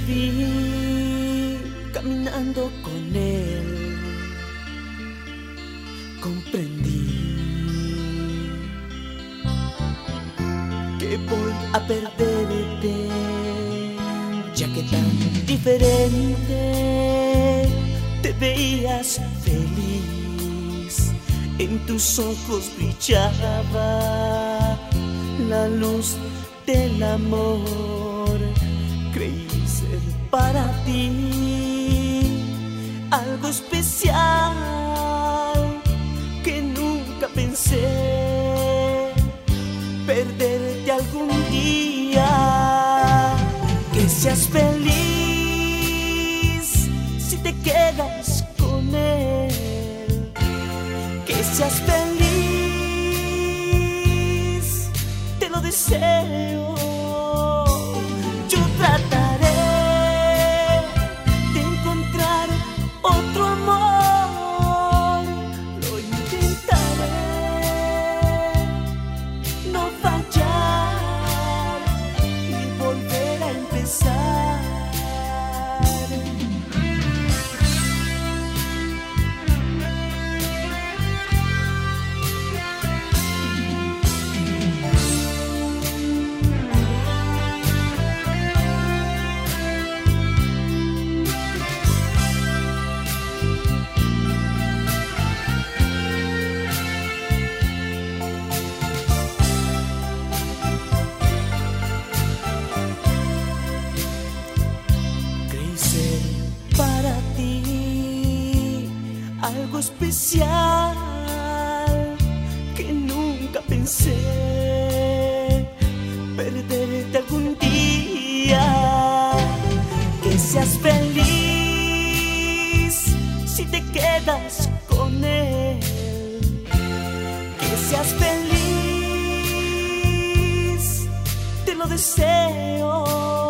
vi caminando con él, comprendí que voy a perderte, ya que tan diferente te veías feliz. En tus ojos brillaba la luz del amor. Creí ser para ti algo especial que nunca pensé perderte algún día. Que seas feliz si te quedas con él, que seas feliz, te lo deseo. Yo trataré de encontrar otro amor, lo intentaré, no fallar y volver a empezar. Para ti algo especial que nunca pensé perderte algún día. Que seas feliz si te quedas con él, que seas feliz, te lo deseo.